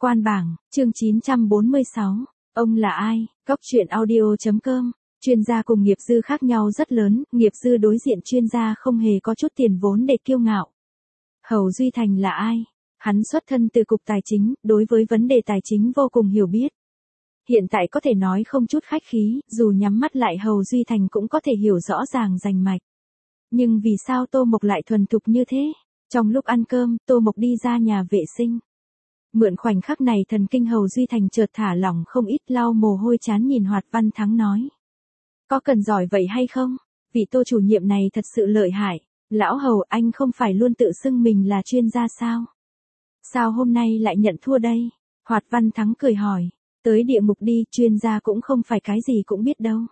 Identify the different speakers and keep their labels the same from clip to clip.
Speaker 1: Quan bảng, chương 946. Ông là ai? Cóc truyện audio.com. Chuyên gia cùng nghiệp dư khác nhau rất lớn, nghiệp dư đối diện chuyên gia không hề có chút tiền vốn để kiêu ngạo. Hầu Duy Thành là ai? Hắn xuất thân từ cục tài chính, đối với vấn đề tài chính vô cùng hiểu biết. Hiện tại có thể nói không chút khách khí, dù nhắm mắt lại Hầu Duy Thành cũng có thể hiểu rõ ràng rành mạch. Nhưng vì sao Tô Mộc lại thuần thục như thế? Trong lúc ăn cơm, Tô Mộc đi ra nhà vệ sinh. Mượn khoảnh khắc này thần kinh Hầu Duy Thành chợt thả lỏng không ít, lau mồ hôi chán nhìn Hoạt Văn Thắng nói. Có cần giỏi vậy hay không? Vị Tô chủ nhiệm này thật sự lợi hại. Lão Hầu, anh không phải luôn tự xưng mình là chuyên gia sao? Sao hôm nay lại nhận thua đây? Hoạt Văn Thắng cười hỏi. Tới địa ngục đi, chuyên gia cũng không phải cái gì cũng biết đâu.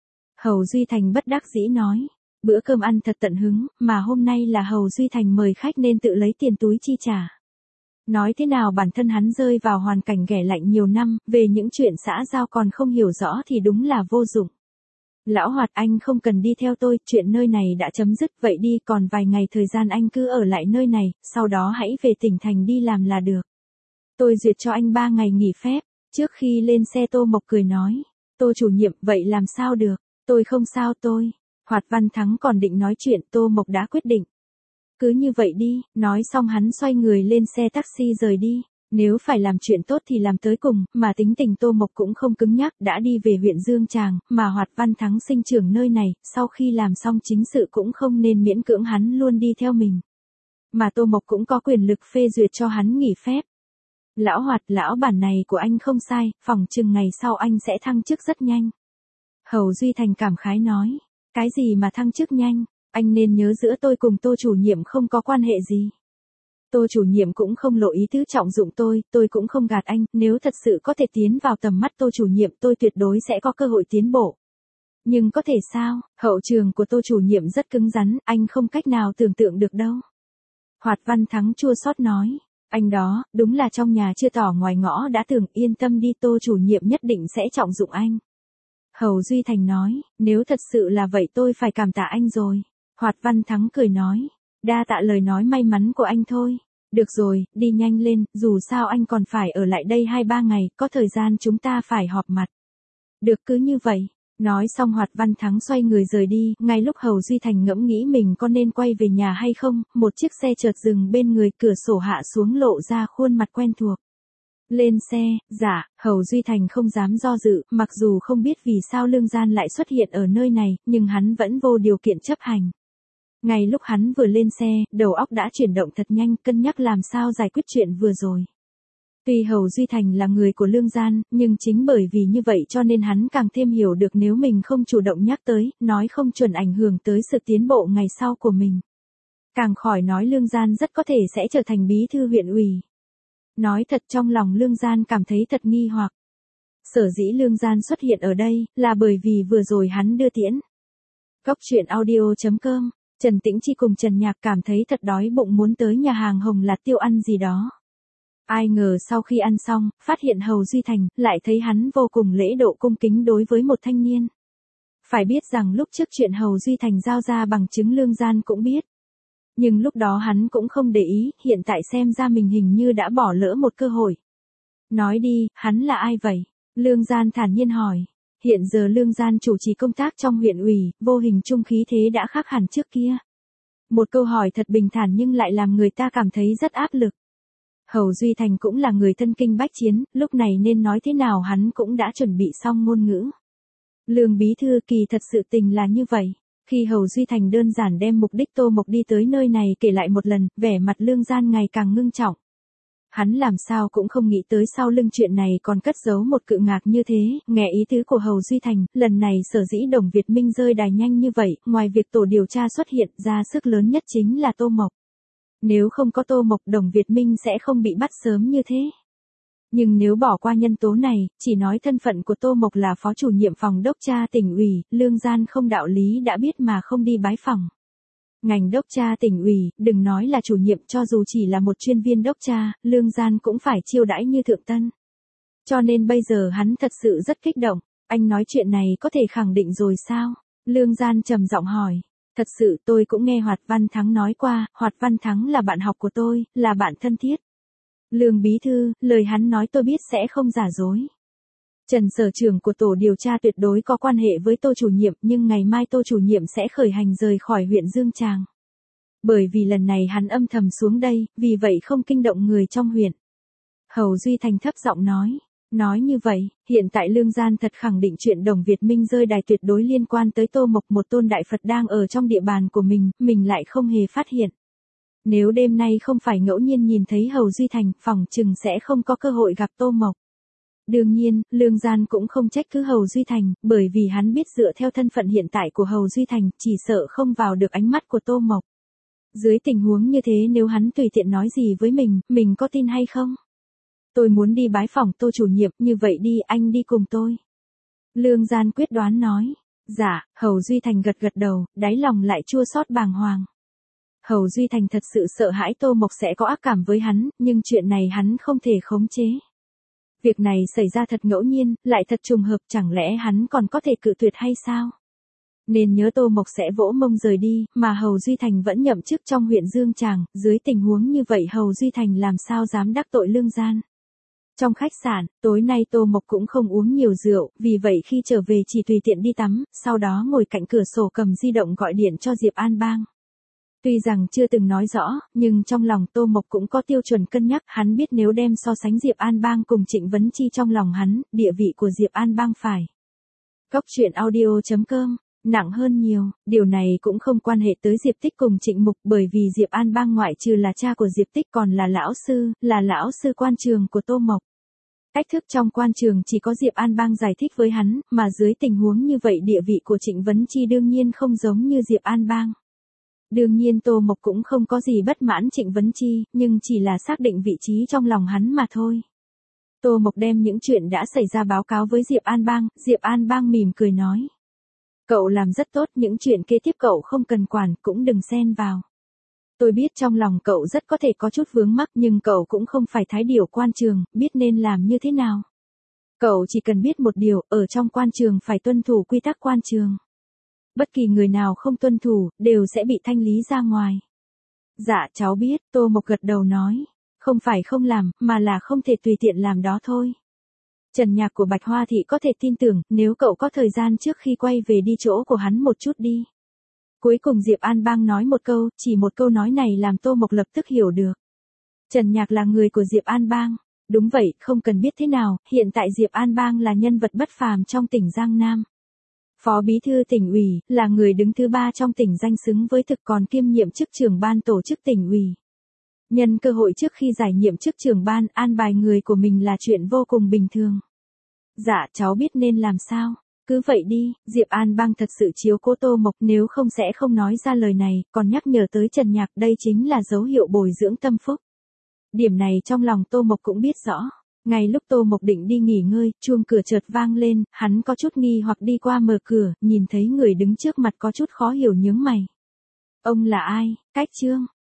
Speaker 1: Hầu Duy Thành bất đắc dĩ nói. Bữa cơm ăn thật tận hứng, mà hôm nay là Hầu Duy Thành mời khách nên tự lấy tiền túi chi trả. Nói thế nào bản thân hắn rơi vào hoàn cảnh ghẻ lạnh nhiều năm, về những chuyện xã giao còn không hiểu rõ thì đúng là vô dụng. Lão Hoạt, anh không cần đi theo tôi, chuyện nơi này đã chấm dứt, vậy đi, còn vài ngày thời gian anh cứ ở lại nơi này, sau đó hãy về tỉnh thành đi làm là được. Tôi duyệt cho anh 3 ngày nghỉ phép. Trước khi lên xe Tô Mộc cười nói. Tô chủ nhiệm, vậy làm sao được? Tôi không sao tôi. Hoạt Văn Thắng còn định nói chuyện, Tô Mộc đã quyết định. Cứ như vậy đi, nói xong hắn xoay người lên xe taxi rời đi. Nếu phải làm chuyện tốt thì làm tới cùng, mà tính tình Tô Mộc cũng không cứng nhắc, đã đi về huyện Dương Tràng, mà Hoạt Văn Thắng sinh trưởng nơi này, sau khi làm xong chính sự cũng không nên miễn cưỡng hắn luôn đi theo mình. Mà Tô Mộc cũng có quyền lực phê duyệt cho hắn nghỉ phép. Lão Hoạt, lão bản này của anh không sai, phỏng chừng ngày sau anh sẽ thăng chức rất nhanh. Hầu Duy Thành cảm khái nói. Cái gì mà thăng chức nhanh? Anh nên nhớ giữa tôi cùng Tô chủ nhiệm không có quan hệ gì. Tô chủ nhiệm cũng không lộ ý tứ trọng dụng tôi cũng không gạt anh, nếu thật sự có thể tiến vào tầm mắt Tô chủ nhiệm tôi tuyệt đối sẽ có cơ hội tiến bộ. Nhưng có thể sao, hậu trường của Tô chủ nhiệm rất cứng rắn, anh không cách nào tưởng tượng được đâu. Hoạt Văn Thắng chua xót nói, anh đó, đúng là trong nhà chưa tỏ ngoài ngõ đã tưởng, yên tâm đi, Tô chủ nhiệm nhất định sẽ trọng dụng anh. Hầu Duy Thành nói, nếu thật sự là vậy tôi phải cảm tạ anh rồi. Hoạt Văn Thắng cười nói, đa tạ lời nói may mắn của anh thôi. Được rồi, đi nhanh lên, dù sao anh còn phải ở lại đây 2-3 ngày, có thời gian chúng ta phải họp mặt. Được, cứ như vậy. Nói xong Hoạt Văn Thắng xoay người rời đi, ngay lúc Hầu Duy Thành ngẫm nghĩ mình có nên quay về nhà hay không, một chiếc xe chợt dừng bên người, cửa sổ hạ xuống lộ ra khuôn mặt quen thuộc. Lên xe, dạ, Hầu Duy Thành không dám do dự, mặc dù không biết vì sao Lương Gian lại xuất hiện ở nơi này, nhưng hắn vẫn vô điều kiện chấp hành. Ngay lúc hắn vừa lên xe, đầu óc đã chuyển động thật nhanh, cân nhắc làm sao giải quyết chuyện vừa rồi. Tuy Hầu Duy Thành là người của Lương Gian, nhưng chính bởi vì như vậy cho nên hắn càng thêm hiểu được nếu mình không chủ động nhắc tới, nói không chuẩn ảnh hưởng tới sự tiến bộ ngày sau của mình. Càng khỏi nói Lương Gian rất có thể sẽ trở thành bí thư huyện ủy. Nói thật trong lòng Lương Gian cảm thấy thật nghi hoặc. Sở dĩ Lương Gian xuất hiện ở đây, là bởi vì vừa rồi hắn đưa tiễn. Cóc truyện audio.com. Trần Tĩnh Chi cùng Trần Nhạc cảm thấy thật đói bụng muốn tới nhà hàng Hồng Lạt Tiêu ăn gì đó. Ai ngờ sau khi ăn xong, phát hiện Hầu Duy Thành, lại thấy hắn vô cùng lễ độ cung kính đối với một thanh niên. Phải biết rằng lúc trước chuyện Hầu Duy Thành giao ra bằng chứng Lương Gian cũng biết. Nhưng lúc đó hắn cũng không để ý, hiện tại xem ra mình hình như đã bỏ lỡ một cơ hội. Nói đi, hắn là ai vậy? Lương Gian thản nhiên hỏi. Hiện giờ Lương Gian chủ trì công tác trong huyện ủy, vô hình chung khí thế đã khác hẳn trước kia. Một câu hỏi thật bình thản nhưng lại làm người ta cảm thấy rất áp lực. Hầu Duy Thành cũng là người thân kinh bách chiến, lúc này nên nói thế nào hắn cũng đã chuẩn bị xong ngôn ngữ. Lương bí thư, kỳ thật sự tình là như vậy. Khi Hầu Duy Thành đơn giản đem mục đích Tô Mộc đi tới nơi này kể lại một lần, vẻ mặt Lương Gian ngày càng ngưng trọng. Hắn làm sao cũng không nghĩ tới sau lưng chuyện này còn cất giấu một cự ngạc như thế, nghe ý tứ của Hầu Duy Thành, lần này sở dĩ Đồng Việt Minh rơi đài nhanh như vậy, ngoài việc tổ điều tra xuất hiện ra sức lớn nhất chính là Tô Mộc. Nếu không có Tô Mộc, Đồng Việt Minh sẽ không bị bắt sớm như thế. Nhưng nếu bỏ qua nhân tố này, chỉ nói thân phận của Tô Mộc là phó chủ nhiệm phòng đốc tra tỉnh ủy, Lương Gian không đạo lý đã biết mà không đi bái phỏng. Ngành đốc tra tỉnh ủy, đừng nói là chủ nhiệm, cho dù chỉ là một chuyên viên đốc tra, Lương Gian cũng phải chiêu đãi như thượng tân. Cho nên bây giờ hắn thật sự rất kích động. Anh nói chuyện này có thể khẳng định rồi sao? Lương Gian trầm giọng hỏi. Thật sự tôi cũng nghe Hoạt Văn Thắng nói qua, Hoạt Văn Thắng là bạn học của tôi, là bạn thân thiết. Lương bí thư, lời hắn nói tôi biết sẽ không giả dối. Trần sở trưởng của tổ điều tra tuyệt đối có quan hệ với Tô chủ nhiệm, nhưng ngày mai Tô chủ nhiệm sẽ khởi hành rời khỏi huyện Dương Tràng. Bởi vì lần này hắn âm thầm xuống đây, vì vậy không kinh động người trong huyện. Hầu Duy Thành thấp giọng nói. Nói như vậy, hiện tại Lương Gian thật khẳng định chuyện Đồng Việt Minh rơi đài tuyệt đối liên quan tới Tô Mộc, một tôn đại Phật đang ở trong địa bàn của mình lại không hề phát hiện. Nếu đêm nay không phải ngẫu nhiên nhìn thấy Hầu Duy Thành, phỏng chừng sẽ không có cơ hội gặp Tô Mộc. Đương nhiên, Lương Gian cũng không trách cứ Hầu Duy Thành, bởi vì hắn biết dựa theo thân phận hiện tại của Hầu Duy Thành, chỉ sợ không vào được ánh mắt của Tô Mộc. Dưới tình huống như thế nếu hắn tùy tiện nói gì với mình có tin hay không? Tôi muốn đi bái phỏng Tô chủ nhiệm, như vậy đi, anh đi cùng tôi. Lương Gian quyết đoán nói. Dạ, Hầu Duy Thành gật gật đầu, đáy lòng lại chua xót bàng hoàng. Hầu Duy Thành thật sự sợ hãi Tô Mộc sẽ có ác cảm với hắn, nhưng chuyện này hắn không thể khống chế. Việc này xảy ra thật ngẫu nhiên, lại thật trùng hợp, chẳng lẽ hắn còn có thể cự tuyệt hay sao? Nên nhớ Tô Mộc sẽ vỗ mông rời đi, mà Hầu Duy Thành vẫn nhậm chức trong huyện Dương Tràng, dưới tình huống như vậy Hầu Duy Thành làm sao dám đắc tội Lương Gian. Trong khách sạn, tối nay Tô Mộc cũng không uống nhiều rượu, vì vậy khi trở về chỉ tùy tiện đi tắm, sau đó ngồi cạnh cửa sổ cầm di động gọi điện cho Diệp An Bang. Tuy rằng chưa từng nói rõ, nhưng trong lòng Tô Mộc cũng có tiêu chuẩn cân nhắc, hắn biết nếu đem so sánh Diệp An Bang cùng Trịnh Vấn Chi trong lòng hắn, địa vị của Diệp An Bang phải. Cốc truyện audio.com, nặng hơn nhiều, điều này cũng không quan hệ tới Diệp Tích cùng Trịnh Mục, bởi vì Diệp An Bang ngoại trừ là cha của Diệp Tích còn là lão sư quan trường của Tô Mộc. Cách thức trong quan trường chỉ có Diệp An Bang giải thích với hắn, mà dưới tình huống như vậy địa vị của Trịnh Vấn Chi đương nhiên không giống như Diệp An Bang. Đương nhiên Tô Mộc cũng không có gì bất mãn Trịnh Vấn Chi, nhưng chỉ là xác định vị trí trong lòng hắn mà thôi. Tô Mộc đem những chuyện đã xảy ra báo cáo với Diệp An Bang mỉm cười nói. Cậu làm rất tốt, những chuyện kế tiếp cậu không cần quản, cũng đừng xen vào. Tôi biết trong lòng cậu rất có thể có chút vướng mắc, nhưng cậu cũng không phải thái điểu quan trường, biết nên làm như thế nào. Cậu chỉ cần biết một điều, ở trong quan trường phải tuân thủ quy tắc quan trường. Bất kỳ người nào không tuân thủ, đều sẽ bị thanh lý ra ngoài. Dạ cháu biết, Tô Mộc gật đầu nói. Không phải không làm, mà là không thể tùy tiện làm đó thôi. Trần Nhạc của Bạch Hoa Thị có thể tin tưởng, nếu cậu có thời gian trước khi quay về đi chỗ của hắn một chút đi. Cuối cùng Diệp An Bang nói một câu, chỉ một câu nói này làm Tô Mộc lập tức hiểu được. Trần Nhạc là người của Diệp An Bang. Đúng vậy, không cần biết thế nào, hiện tại Diệp An Bang là nhân vật bất phàm trong tỉnh Giang Nam. Phó Bí thư tỉnh ủy, là người đứng thứ 3 trong tỉnh danh xứng với thực, còn kiêm nhiệm chức trưởng ban tổ chức tỉnh ủy. Nhân cơ hội trước khi giải nhiệm chức trưởng ban, an bài người của mình là chuyện vô cùng bình thường. Dạ cháu biết nên làm sao. Cứ vậy đi, Diệp An Bang thật sự chiếu cố Tô Mộc, nếu không sẽ không nói ra lời này, còn nhắc nhở tới Trần Nhạc, đây chính là dấu hiệu bồi dưỡng tâm phúc. Điểm này trong lòng Tô Mộc cũng biết rõ. Ngay lúc Tô Mộc định đi nghỉ ngơi, chuông cửa chợt vang lên, hắn có chút nghi hoặc đi qua mở cửa, nhìn thấy người đứng trước mặt có chút khó hiểu nhướng mày. Ông là ai? Cách Trương,